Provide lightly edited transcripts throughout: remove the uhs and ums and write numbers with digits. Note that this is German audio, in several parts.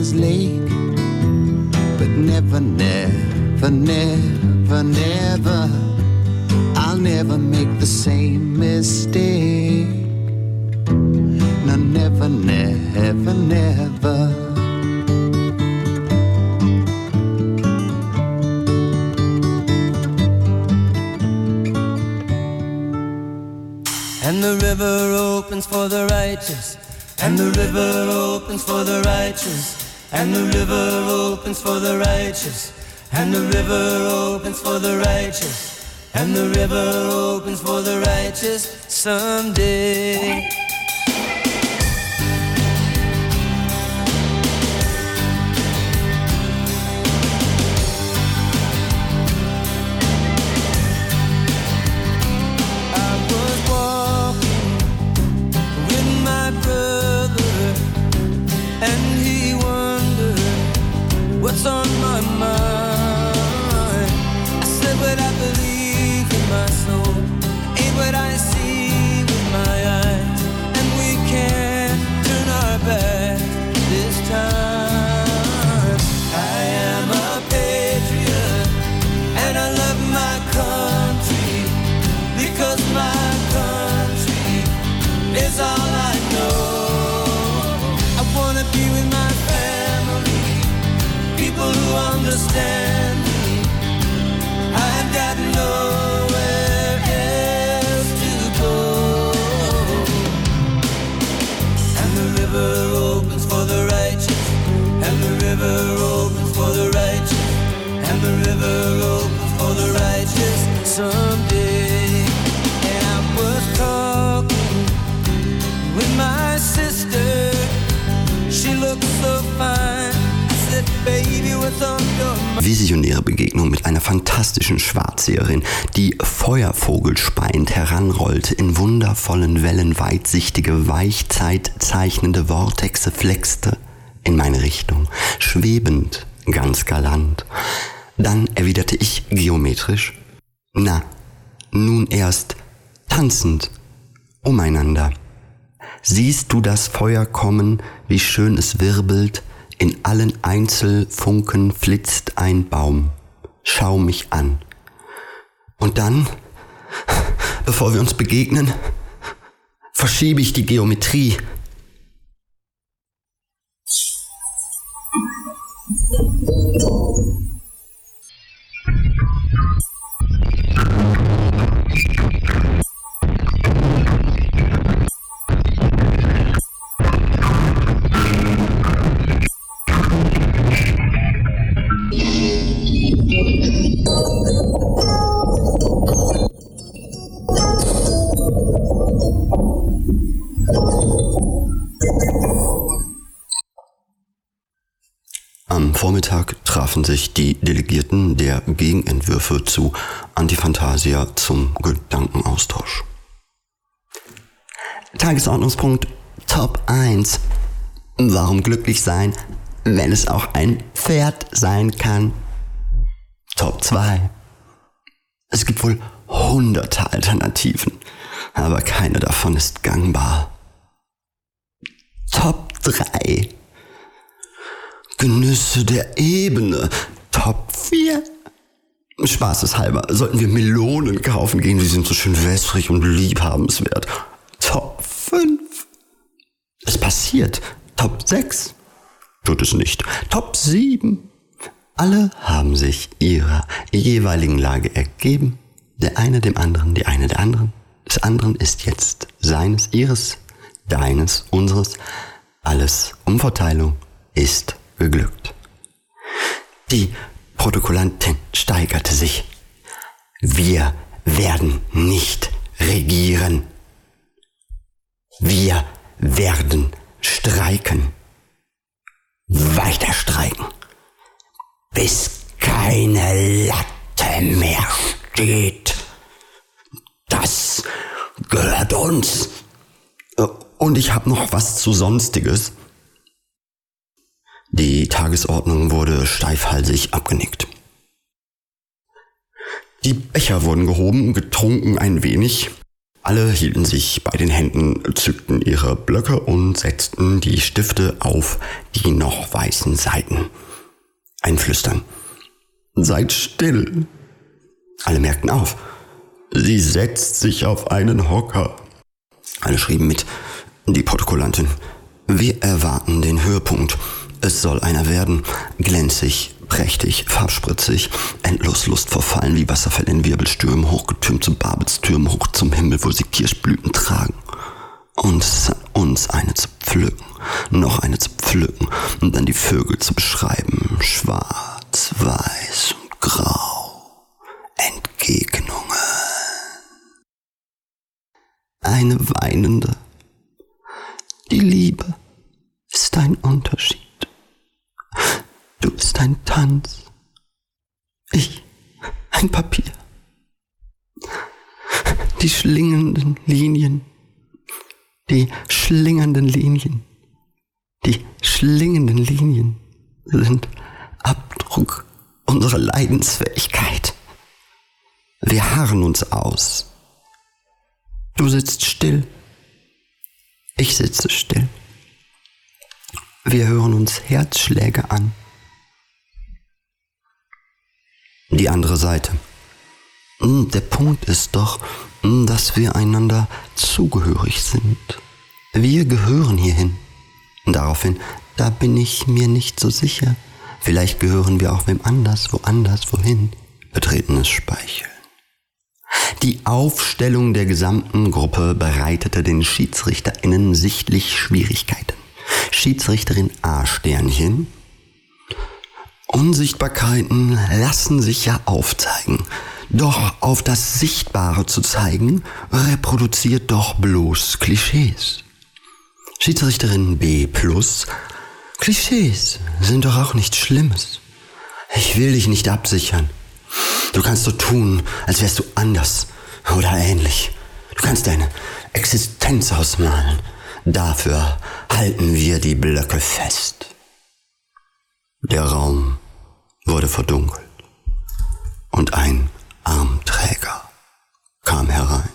Lover's Lake. But never, never, never, never, I'll never make the same mistake. No, never, never, never. And the river opens for the righteous, and the river opens for the righteous, and the river opens for the righteous, and the river opens for the righteous, and the river opens for the righteous someday. What's on my mind? I said what I believe in my soul, ain't what I see with my eyes, and we can't turn our back this time. I am a patriot, and I love my country, because my country is all I know. I wanna be with my family, people who understand me. I've got nowhere else to go. And the river opens for the righteous, and the river opens for the righteous, and the river opens for the righteous someday. And I was talking with my sister, she looks so fine. Visionäre Begegnung mit einer fantastischen Schwarzseherin, die feuervogelspeiend heranrollte, in wundervollen Wellen weitsichtige, Weichzeit zeichnende Vortexe flexte in meine Richtung, schwebend, ganz galant. Dann erwiderte ich geometrisch: Na, nun erst tanzend umeinander. Siehst du das Feuer kommen, wie schön es wirbelt? In allen Einzelfunken flitzt ein Baum. Schau mich an. Und dann, bevor wir uns begegnen, verschiebe ich die Geometrie. Am Vormittag trafen sich die Delegierten der Gegenentwürfe zu Antifantasia zum Gedankenaustausch. Tagesordnungspunkt Top 1. Warum glücklich sein, wenn es auch ein Pferd sein kann? Top 2. Es gibt wohl hunderte Alternativen, aber keine davon ist gangbar. Top 3. Genüsse der Ebene. Top 4. Spaßeshalber sollten wir Melonen kaufen gehen, sie sind so schön wässrig und liebhabenswert. Top 5. Es passiert. Top 6. Tut es nicht. Top 7. Alle haben sich ihrer jeweiligen Lage ergeben. Der eine dem anderen, die eine der anderen. Des anderen ist jetzt seines, ihres, deines, unseres. Alles Umverteilung ist geglückt. Die Protokollantin steigerte sich. Wir werden nicht regieren. Wir werden streiken. Weiter streiken. Bis keine Latte mehr steht. Das gehört uns. Und ich habe noch was zu Sonstiges. Die Tagesordnung wurde steifhalsig abgenickt. Die Becher wurden gehoben, getrunken ein wenig. Alle hielten sich bei den Händen, zückten ihre Blöcke und setzten die Stifte auf die noch weißen Seiten. Ein Flüstern. »Seid still!« Alle merkten auf. »Sie setzt sich auf einen Hocker.« Alle schrieben mit. Die Protokollantin. »Wir erwarten den Höhepunkt. Es soll einer werden. Glänzig, prächtig, farbspritzig, endlos lustverfallen wie Wasserfälle in Wirbelstürmen, hochgetürmt zu Babelstürmen, hoch zum Himmel, wo sie Kirschblüten tragen. Und uns eine zu pflücken, noch eine zu pflücken und dann die Vögel zu beschreiben. Schwarz, weiß und grau. Entgegnungen. Eine weinende. Die Liebe ist ein Unterschied. Du bist ein Tanz. Ich ein Papier. Die schlingenden Linien. Die schlingernden Linien. Die schlingenden Linien sind Abdruck unserer Leidensfähigkeit. Wir harren uns aus. Du sitzt still. Ich sitze still. Wir hören uns Herzschläge an. Die andere Seite. Der Punkt ist doch, dass wir einander zugehörig sind. Wir gehören hierhin. Daraufhin, da bin ich mir nicht so sicher. Vielleicht gehören wir auch wem anders, woanders, wohin. Betretenes Speicheln. Die Aufstellung der gesamten Gruppe bereitete den SchiedsrichterInnen sichtlich Schwierigkeiten. Schiedsrichterin A-Sternchen. Unsichtbarkeiten lassen sich ja aufzeigen. Doch auf das Sichtbare zu zeigen, reproduziert doch bloß Klischees. Schiedsrichterin B+. Klischees sind doch auch nichts Schlimmes. Ich will dich nicht absichern. Du kannst so tun, als wärst du anders oder ähnlich. Du kannst deine Existenz ausmalen. Dafür halten wir die Blöcke fest. Der Raum wurde verdunkelt und ein Armträger kam herein.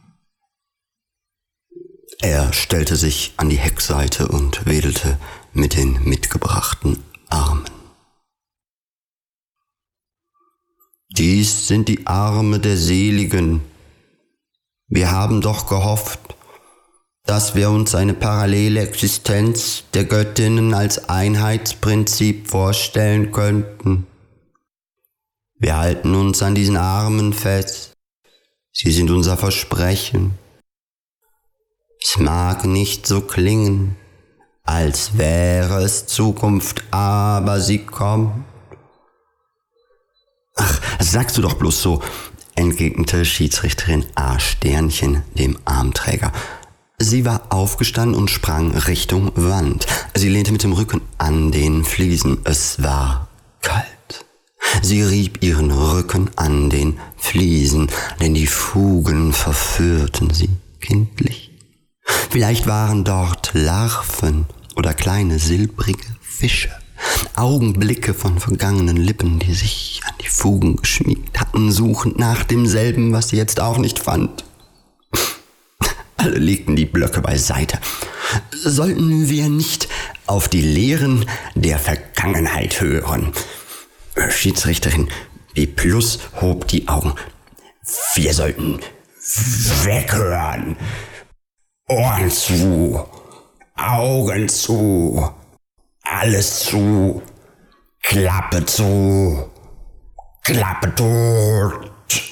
Er stellte sich an die Heckseite und wedelte mit den mitgebrachten Armen. Dies sind die Arme der Seligen. Wir haben doch gehofft, dass wir uns eine parallele Existenz der Göttinnen als Einheitsprinzip vorstellen könnten. Wir halten uns an diesen Armen fest. Sie sind unser Versprechen. Es mag nicht so klingen, als wäre es Zukunft, aber sie kommt. Ach, das sagst du doch bloß so, entgegnete Schiedsrichterin A-Sternchen dem Armträger. Sie war aufgestanden und sprang Richtung Wand. Sie lehnte mit dem Rücken an den Fliesen. Es war kalt. Sie rieb ihren Rücken an den Fliesen, denn die Fugen verführten sie kindlich. Vielleicht waren dort Larven oder kleine silbrige Fische. Augenblicke von vergangenen Lippen, die sich an die Fugen geschmiegt hatten, suchend nach demselben, was sie jetzt auch nicht fand. Alle legten die Blöcke beiseite. Sollten wir nicht auf die Lehren der Vergangenheit hören? Schiedsrichterin B+ hob die Augen. Wir sollten weghören. Ohren zu, Augen zu, alles zu, Klappe zu, Klappe tot.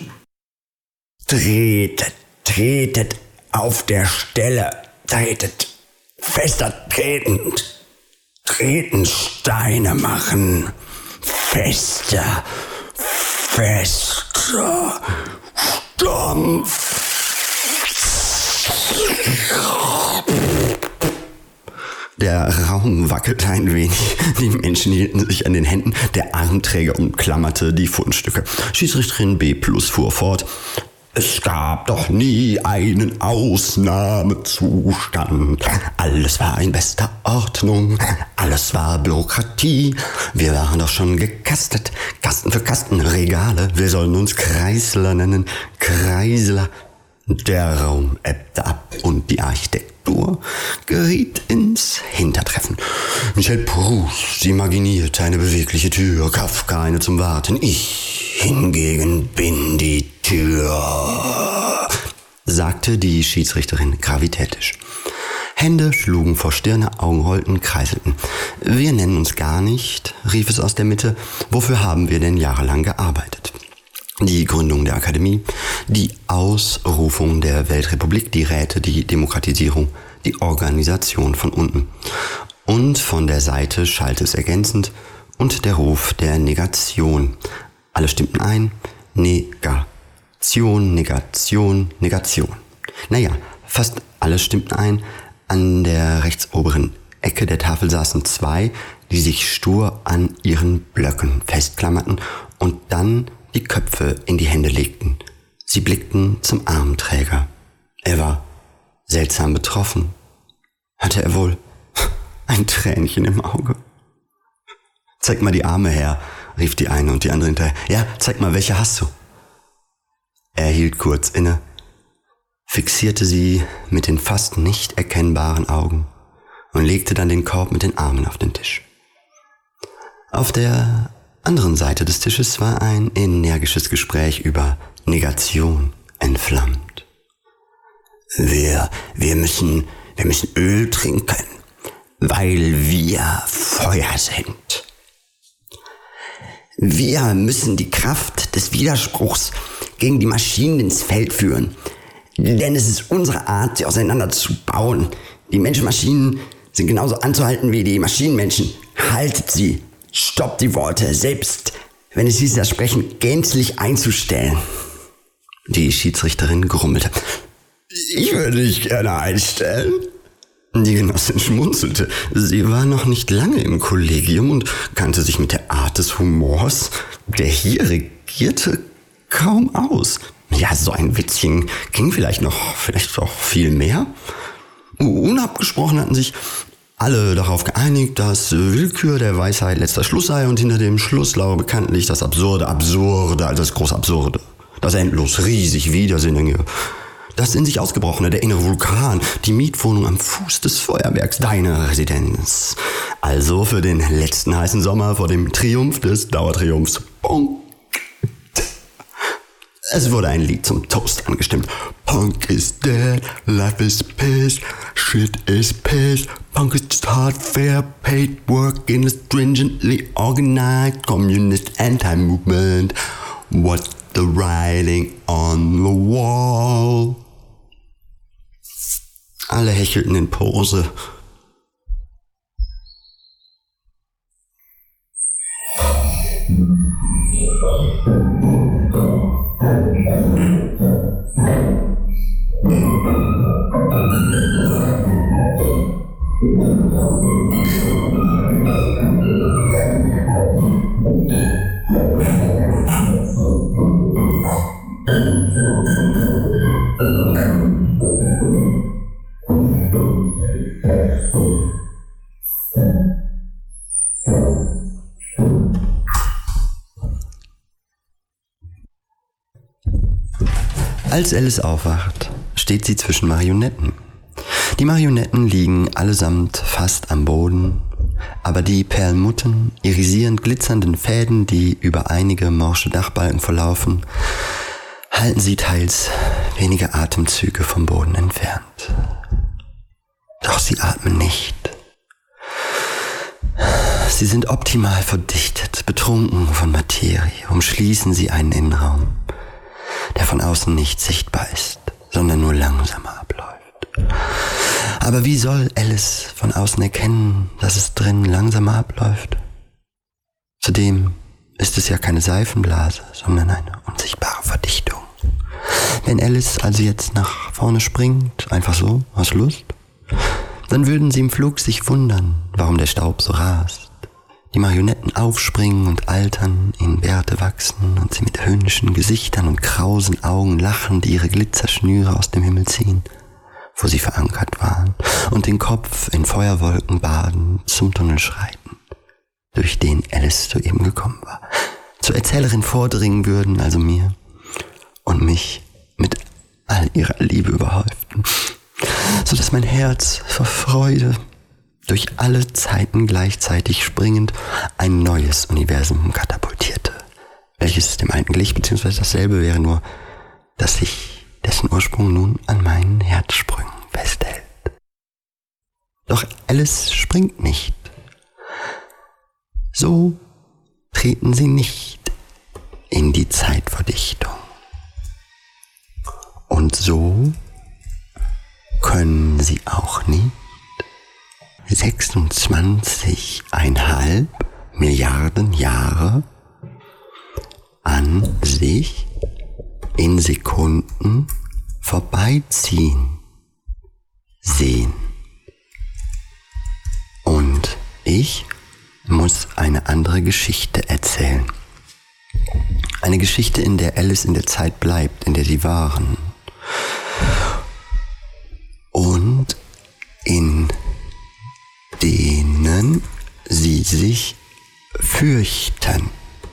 Tretet auf der Stelle, tretet, fester tretend, treten Steine machen, fester, Stampf. Der Raum wackelte ein wenig, die Menschen hielten sich an den Händen, der Armträger umklammerte die Fundstücke. Schiedsrichterin B+ fuhr fort. Es gab doch nie einen Ausnahmezustand. Alles war in bester Ordnung, alles war Bürokratie. Wir waren doch schon gekastet, Kasten für Kasten, Regale. Wir sollen uns Kreisler nennen, Kreisler. Der Raum ebbte ab und die Architektur geriet ins Hintertreffen. Michel Proust imaginierte eine bewegliche Tür, Kafka eine zum Warten. Ich hingegen bin die Tür, sagte die Schiedsrichterin gravitätisch. Hände schlugen vor Stirne, Augen rollten, kreiselten. Wir nennen uns gar nicht, rief es aus der Mitte. Wofür haben wir denn jahrelang gearbeitet? Die Gründung der Akademie, die Ausrufung der Weltrepublik, die Räte, die Demokratisierung, die Organisation von unten. Und von der Seite schallte es ergänzend und der Ruf der Negation. Alle stimmten ein. Negation, Negation, Negation. Naja, fast alle stimmten ein. An der rechtsoberen Ecke der Tafel saßen zwei, die sich stur an ihren Blöcken festklammerten und dann die Köpfe in die Hände legten. Sie blickten zum Armträger. Er war seltsam betroffen. Hatte er wohl ein Tränchen im Auge? Zeig mal die Arme her, rief die eine und die andere hinterher. Ja, zeig mal, welche hast du? Er hielt kurz inne, fixierte sie mit den fast nicht erkennbaren Augen und legte dann den Korb mit den Armen auf den Tisch. Auf der anderen Seite des Tisches war ein energisches Gespräch über Negation entflammt. Wir müssen Öl trinken, weil wir Feuer sind. Wir müssen die Kraft des Widerspruchs gegen die Maschinen ins Feld führen, denn es ist unsere Art, sie auseinanderzubauen. Die Menschenmaschinen sind genauso anzuhalten wie die Maschinenmenschen. Haltet sie! Stoppt die Worte, selbst wenn es hieß, das Sprechen gänzlich einzustellen. Die Schiedsrichterin grummelte. Ich würde dich gerne einstellen. Die Genossin schmunzelte. Sie war noch nicht lange im Kollegium und kannte sich mit der Art des Humors, der hier regierte, kaum aus. Ja, so ein Witzchen ging vielleicht auch viel mehr. Unabgesprochen hatten sich alle darauf geeinigt, dass Willkür der Weisheit letzter Schluss sei und hinter dem Schluss lauere bekanntlich das Absurde, also das große Absurde, das endlos riesig Widersinnige, das in sich ausgebrochene, der innere Vulkan, die Mietwohnung am Fuß des Feuerwerks, deine Residenz. Also für den letzten heißen Sommer vor dem Triumph des Dauertriumphs. Punkt. Es wurde ein Lied zum Toast angestimmt. Punk is dead, life is pissed, shit is pissed. Punk is just hard, fair, paid work in a stringently organized communist anti-movement. What's the writing on the wall? Alle hechelten in Pose. Als Alice aufwacht, steht sie zwischen Marionetten. Die Marionetten liegen allesamt fast am Boden, aber die perlmutten, irisierend glitzernden Fäden, die über einige morsche Dachbalken verlaufen, halten sie teils wenige Atemzüge vom Boden entfernt. Doch sie atmen nicht. Sie sind optimal verdichtet, betrunken von Materie, umschließen sie einen Innenraum, der von außen nicht sichtbar ist, sondern nur langsamer abläuft. Aber wie soll Alice von außen erkennen, dass es drin langsamer abläuft? Zudem ist es ja keine Seifenblase, sondern eine unsichtbare Verdichtung. Wenn Alice also jetzt nach vorne springt, einfach so, aus Lust, dann würden sie im Flug sich wundern, warum der Staub so rast. Die Marionetten aufspringen und altern, ihnen Bärte wachsen und sie mit höhnischen Gesichtern und krausen Augen lachend ihre Glitzerschnüre aus dem Himmel ziehen, wo sie verankert waren, und den Kopf in Feuerwolken baden, zum Tunnel schreiten, durch den Alice soeben gekommen war, zur Erzählerin vordringen würden, also mir, und mich mit all ihrer Liebe überhäuften, so dass mein Herz vor Freude durch alle Zeiten gleichzeitig springend ein neues Universum katapultierte, welches dem alten glich, beziehungsweise dasselbe wäre, nur dass sich dessen Ursprung nun an meinen Herzsprüngen festhält. Doch Alice springt nicht. So treten sie nicht in die Zeitverdichtung. Und so können sie auch nicht 26,5 Milliarden Jahre an sich in Sekunden vorbeiziehen sehen. Und ich muss eine andere Geschichte erzählen. Eine Geschichte, in der Alice in der Zeit bleibt, in der sie waren. Und in denen sie sich fürchten.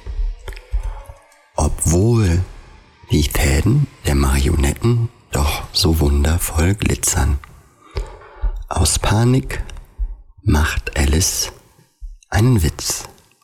Obwohl die Fäden der Marionetten doch so wundervoll glitzern. Aus Panik macht Alice einen Witz.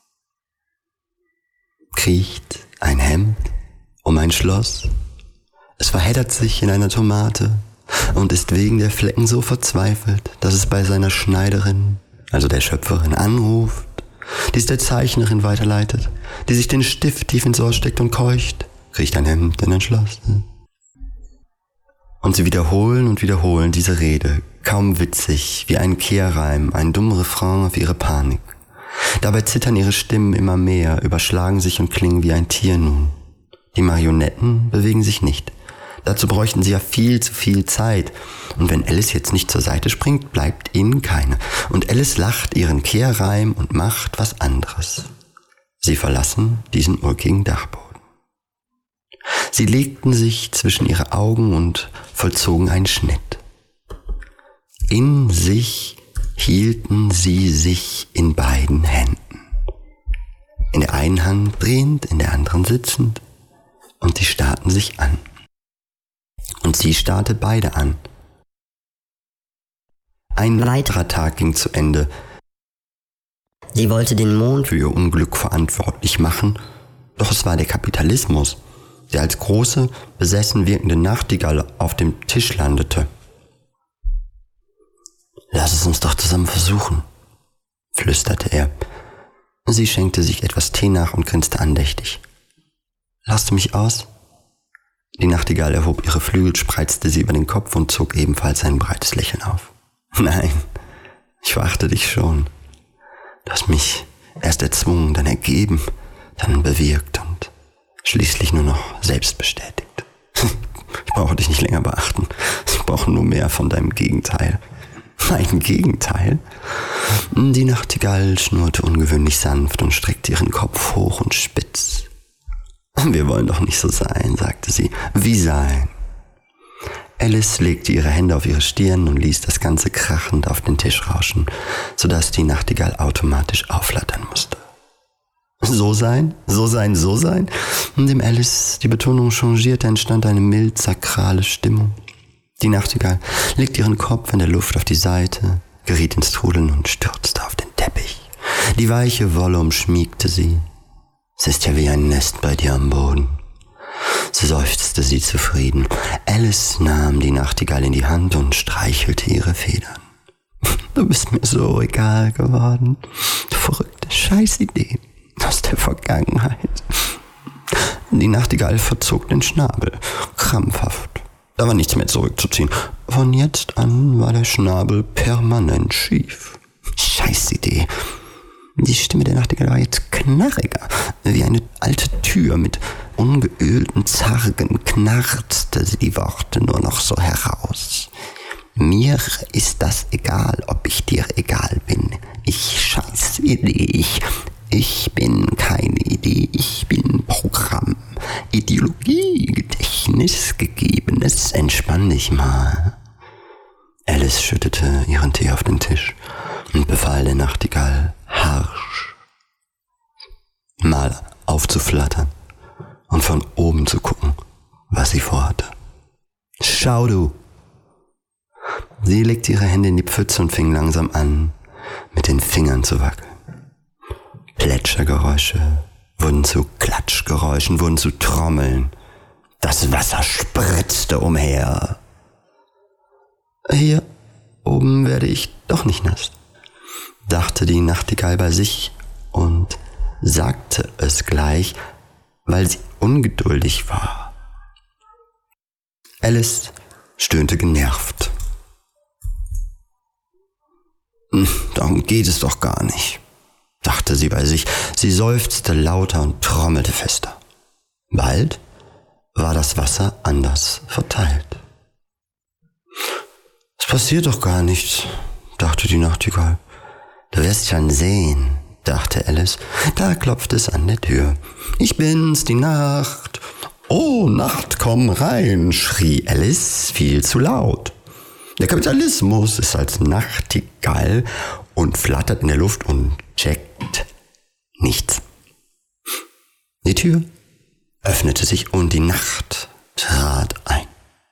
Kriecht ein Hemd um ein Schloss. Es verheddert sich in einer Tomate und ist wegen der Flecken so verzweifelt, dass es bei seiner Schneiderin, also der Schöpferin, anruft, die es der Zeichnerin weiterleitet, die sich den Stift tief ins Ohr steckt und keucht, kriecht ein Hemd in ein Schloss. Und sie wiederholen und wiederholen diese Rede, kaum witzig, wie ein Kehrreim, ein dummer Refrain auf ihre Panik. Dabei zittern ihre Stimmen immer mehr, überschlagen sich und klingen wie ein Tier nun. Die Marionetten bewegen sich nicht. Dazu bräuchten sie ja viel zu viel Zeit. Und wenn Alice jetzt nicht zur Seite springt, bleibt ihnen keine. Und Alice lacht ihren Kehrreim und macht was anderes. Sie verlassen diesen ulkigen Dachboden. Sie legten sich zwischen ihre Augen und vollzogen einen Schnitt. In sich hielten sie sich in beiden Händen. In der einen Hand drehend, in der anderen sitzend. Und sie starrten sich an. Und sie starrte beide an. Ein weiterer Tag ging zu Ende. Sie wollte den Mond für ihr Unglück verantwortlich machen, doch es war der Kapitalismus, der als große, besessen wirkende Nachtigall auf dem Tisch landete. »Lass es uns doch zusammen versuchen«, flüsterte er. Sie schenkte sich etwas Tee nach und grinste andächtig. »Lass du mich aus?« Die Nachtigall erhob ihre Flügel, spreizte sie über den Kopf und zog ebenfalls ein breites Lächeln auf. »Nein, ich verachte dich schon. Du hast mich erst erzwungen, dann ergeben, dann bewirkt und schließlich nur noch selbst bestätigt. Ich brauche dich nicht länger beachten. Ich brauche nur mehr von deinem Gegenteil.« »Mein Gegenteil?« Die Nachtigall schnurrte ungewöhnlich sanft und streckte ihren Kopf hoch und spitz. »Wir wollen doch nicht so sein«, sagte sie. »Wie sein?« Alice legte ihre Hände auf ihre Stirn und ließ das Ganze krachend auf den Tisch rauschen, sodass die Nachtigall automatisch aufflattern musste. »So sein? So sein? So sein?« Indem Alice die Betonung changierte, entstand eine mild sakrale Stimmung. Die Nachtigall legte ihren Kopf in der Luft auf die Seite, geriet ins Trudeln und stürzte auf den Teppich. Die weiche Wolle umschmiegte sie. »Es ist ja wie ein Nest bei dir am Boden«, seufzte sie zufrieden. Alice nahm die Nachtigall in die Hand und streichelte ihre Federn. »Du bist mir so egal geworden. Du verrückte Scheißidee aus der Vergangenheit.« Die Nachtigall verzog den Schnabel, krampfhaft. Da war nichts mehr zurückzuziehen. Von jetzt an war der Schnabel permanent schief. Scheißidee. Die Stimme der Nachtigall war jetzt knarriger, wie eine alte Tür mit ungeölten Zargen knarzte sie die Worte nur noch so heraus. »Mir ist das egal, ob ich dir egal bin. Scheißidee. Ich bin keine Idee, ich bin Programm. Ideologie, Gedächtnis, Gegebenes. Entspann dich mal.« Alice schüttete ihren Tee auf den Tisch und befahl der Nachtigall harsch, mal aufzuflattern und von oben zu gucken, was sie vorhatte. Schau du! Sie legte ihre Hände in die Pfütze und fing langsam an, mit den Fingern zu wackeln. Plätschergeräusche wurden zu Klatschgeräuschen, wurden zu Trommeln. Das Wasser spritzte umher. Hier oben werde ich doch nicht nass, dachte die Nachtigall bei sich und sagte es gleich, weil sie ungeduldig war. Alice stöhnte genervt. Darum geht es doch gar nicht, dachte sie bei sich. Sie seufzte lauter und trommelte fester. Bald war das Wasser anders verteilt. Es passiert doch gar nichts, dachte die Nachtigall. Du wirst schon sehen, dachte Alice. Da klopfte es an der Tür. Ich bin's, die Nacht. Oh, Nacht, komm rein, schrie Alice viel zu laut. Der Kapitalismus ist als Nachtigall und flattert in der Luft und checkt nichts. Die Tür öffnete sich und die Nacht trat ein.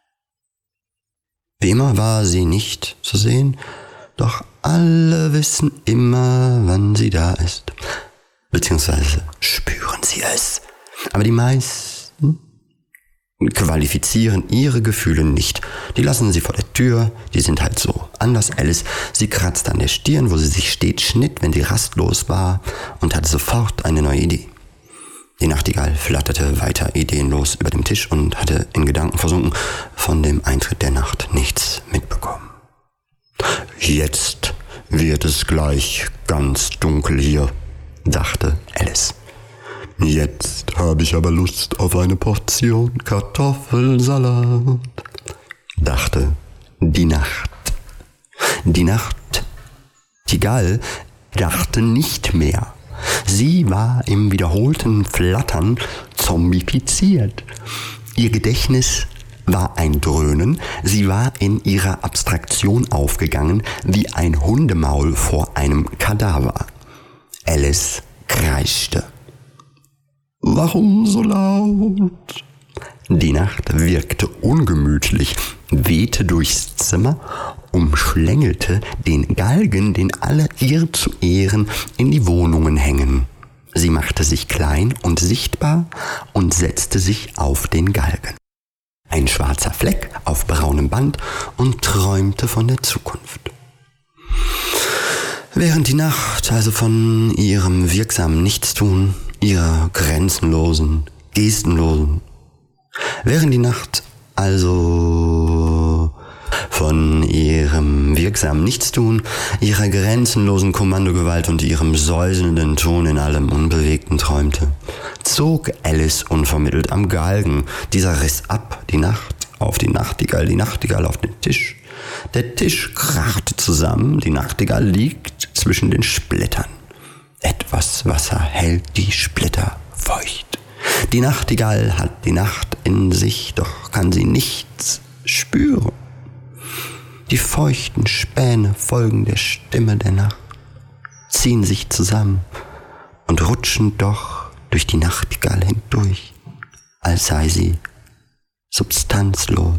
Wie immer war sie nicht zu sehen, doch alle wissen immer, wann sie da ist. Beziehungsweise spüren sie es. Aber die meisten qualifizieren ihre Gefühle nicht. Die lassen sie vor der Tür, die sind halt so anders. Alice, sie kratzte an der Stirn, wo sie sich stets schnitt, wenn sie rastlos war, und hatte sofort eine neue Idee. Die Nachtigall flatterte weiter ideenlos über dem Tisch und hatte in Gedanken versunken, von dem Eintritt der Nacht nichts mitbekommen. Jetzt wird es gleich ganz dunkel hier, dachte Alice. Jetzt habe ich aber Lust auf eine Portion Kartoffelsalat, dachte die Nacht. Die Nachtigall dachte nicht mehr. Sie war im wiederholten Flattern zombifiziert. Ihr Gedächtnis war ein Dröhnen, sie war in ihrer Abstraktion aufgegangen wie ein Hundemaul vor einem Kadaver. Alice kreischte. Warum so laut? Die Nacht wirkte ungemütlich, wehte durchs Zimmer, umschlängelte den Galgen, den alle ihr zu Ehren in die Wohnungen hängen. Sie machte sich klein und sichtbar und setzte sich auf den Galgen. Ein schwarzer Fleck auf braunem Band, und träumte von der Zukunft. Während die Nacht also von ihrem wirksamen Nichtstun, ihrer grenzenlosen, gestenlosen, während die Nacht also von ihrem wirksamen Nichtstun, ihrer grenzenlosen Kommandogewalt und ihrem säuselnden Ton in allem Unbewegten träumte, zog Alice unvermittelt am Galgen. Dieser riss ab, die Nacht auf die Nachtigall auf den Tisch. Der Tisch krachte zusammen, die Nachtigall liegt zwischen den Splittern. Etwas Wasser hält die Splitter feucht. Die Nachtigall hat die Nacht in sich, doch kann sie nichts spüren. Die feuchten Späne folgen der Stimme der Nacht, ziehen sich zusammen und rutschen doch durch die Nachtigall hindurch, als sei sie substanzlos.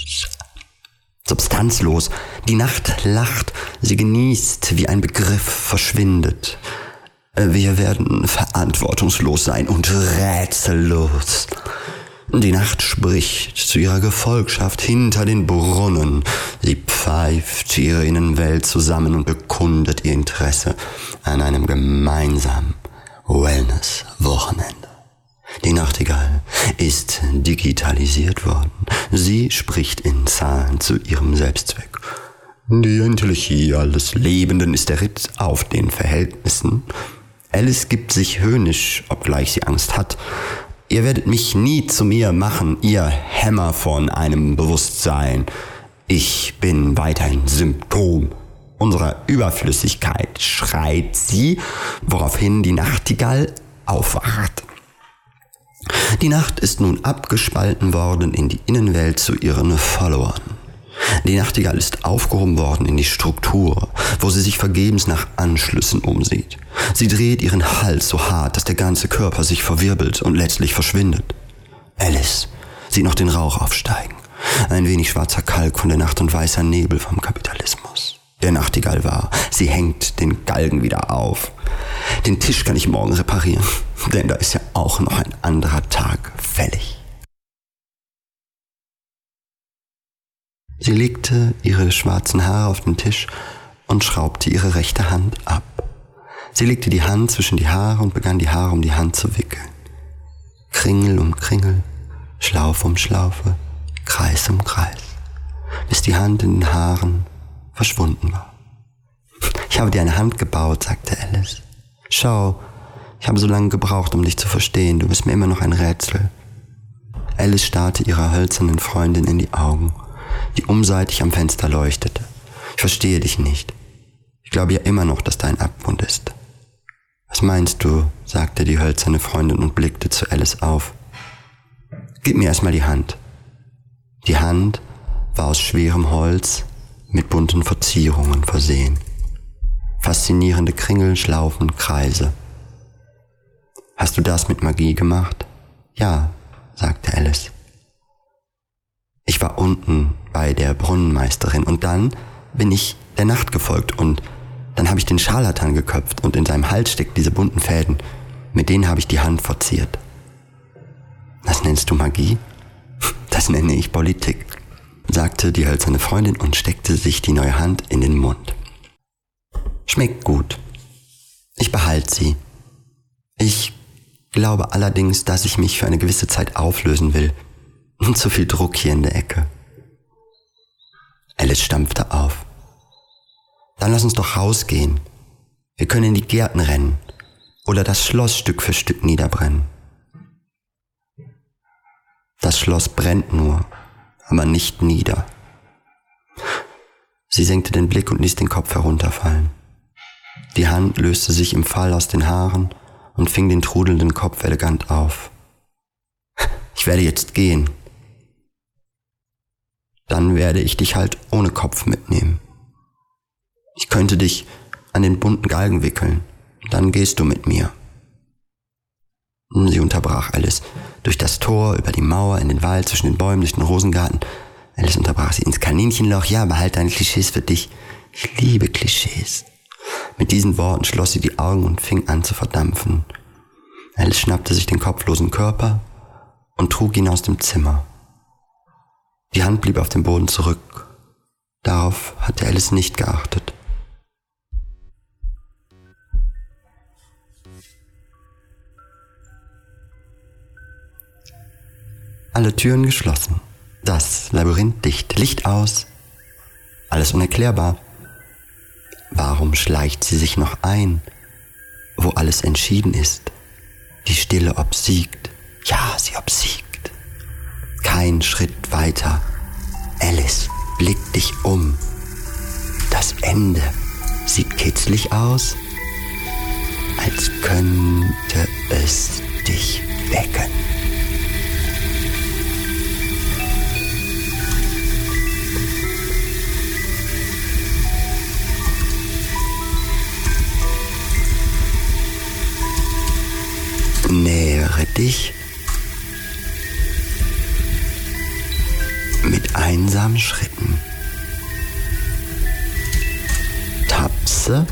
Substanzlos. Die Nacht lacht, sie genießt, wie ein Begriff verschwindet. Wir werden verantwortungslos sein und rätsellos. Die Nacht spricht zu ihrer Gefolgschaft hinter den Brunnen. Sie pfeift ihre Innenwelt zusammen und bekundet ihr Interesse an einem gemeinsamen Wellness-Wochenende. Die Nachtigall ist digitalisiert worden. Sie spricht in Zahlen zu ihrem Selbstzweck. Die Entelechie alles Lebenden ist der Ritt auf den Verhältnissen. Alice gibt sich höhnisch, obgleich sie Angst hat. Ihr werdet mich nie zu mir machen, ihr Hämmer von einem Bewusstsein. Ich bin weiterhin Symptom unserer Überflüssigkeit, schreit sie, woraufhin die Nachtigall aufwacht. Die Nacht ist nun abgespalten worden in die Innenwelt zu ihren Followern. Die Nachtigall ist aufgehoben worden in die Struktur, wo sie sich vergebens nach Anschlüssen umsieht. Sie dreht ihren Hals so hart, dass der ganze Körper sich verwirbelt und letztlich verschwindet. Alice sieht noch den Rauch aufsteigen. Ein wenig schwarzer Kalk von der Nacht und weißer Nebel vom Kapitalismus. Der Nachtigall war, sie hängt den Galgen wieder auf. Den Tisch kann ich morgen reparieren, denn da ist ja auch noch ein anderer Tag fällig. Sie legte ihre schwarzen Haare auf den Tisch und schraubte ihre rechte Hand ab. Sie legte die Hand zwischen die Haare und begann die Haare um die Hand zu wickeln. Kringel um Kringel, Schlaufe um Schlaufe, Kreis um Kreis, bis die Hand in den Haaren verschwunden war. »Ich habe dir eine Hand gebaut«, sagte Alice. »Schau, ich habe so lange gebraucht, um dich zu verstehen. Du bist mir immer noch ein Rätsel.« Alice starrte ihrer hölzernen Freundin in die Augen, die umseitig am Fenster leuchtete. »Ich verstehe dich nicht. Ich glaube ja immer noch, dass da ein Abgrund ist.« »Was meinst du?«, sagte die hölzerne Freundin und blickte zu Alice auf. »Gib mir erstmal die Hand.« Die Hand war aus schwerem Holz mit bunten Verzierungen versehen. Faszinierende Kringel, Schlaufen, Kreise. »Hast du das mit Magie gemacht?« »Ja«, sagte Alice. »Ich war unten bei der Brunnenmeisterin und dann bin ich der Nacht gefolgt und dann habe ich den Scharlatan geköpft und in seinem Hals steckt diese bunten Fäden. Mit denen habe ich die Hand verziert.« »Das nennst du Magie?« »Das nenne ich Politik«, sagte die hölzerne Freundin und steckte sich die neue Hand in den Mund. »Schmeckt gut. Ich behalte sie. Ich glaube allerdings, dass ich mich für eine gewisse Zeit auflösen will. Zu viel Druck hier in der Ecke.« Alice stampfte auf. »Dann lass uns doch rausgehen. Wir können in die Gärten rennen oder das Schloss Stück für Stück niederbrennen.« »Das Schloss brennt nur, aber nicht nieder.« Sie senkte den Blick und ließ den Kopf herunterfallen. Die Hand löste sich im Fall aus den Haaren und fing den trudelnden Kopf elegant auf. »Ich werde jetzt gehen. Dann werde ich dich halt ohne Kopf mitnehmen. Ich könnte dich an den bunten Galgen wickeln. Dann gehst du mit mir.« Sie unterbrach Alice. Durch das Tor, über die Mauer, in den Wald, zwischen den Bäumen, durch den Rosengarten. Alice unterbrach sie. »Ins Kaninchenloch, ja, behalte deine Klischees für dich. Ich liebe Klischees.« Mit diesen Worten schloss sie die Augen und fing an zu verdampfen. Alice schnappte sich den kopflosen Körper und trug ihn aus dem Zimmer. Die Hand blieb auf dem Boden zurück. Darauf hatte Alice nicht geachtet. Alle Türen geschlossen. Das Labyrinth dicht. Licht aus. Alles unerklärbar. Warum schleicht sie sich noch ein, wo alles entschieden ist? Die Stille obsiegt. Ja, sie obsiegt. Kein Schritt weiter. Alice, blick dich um. Das Ende sieht kitzlig aus, als könnte es dich wecken. Nähere dich mit einsamen Schritten. Tapse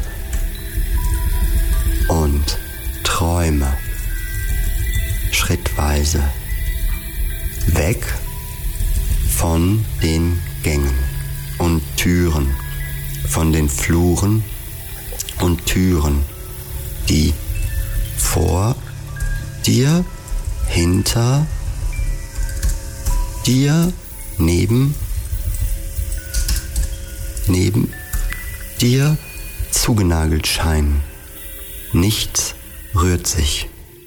und träume schrittweise weg von den Gängen und Türen, von den Fluren und Türen, die vor dir, hinter dir, neben dir zugenagelt scheinen. Nichts rührt sich.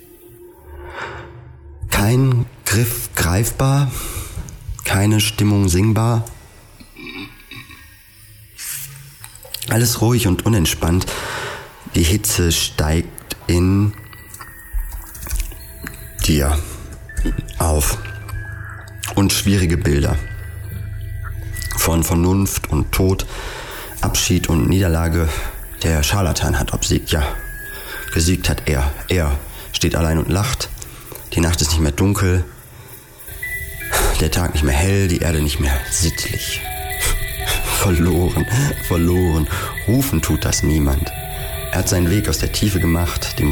Kein Griff greifbar, keine Stimmung singbar. Alles ruhig und unentspannt. Die Hitze steigt in dir auf. Und schwierige Bilder von Vernunft und Tod, Abschied und Niederlage. Der Scharlatan hat obsiegt, ja. Gesiegt hat er. Er steht allein und lacht. Die Nacht ist nicht mehr dunkel. der Tag nicht mehr hell, die Erde nicht mehr sittlich. Verloren. Rufen tut das niemand. Er hat seinen Weg aus der Tiefe gemacht, dem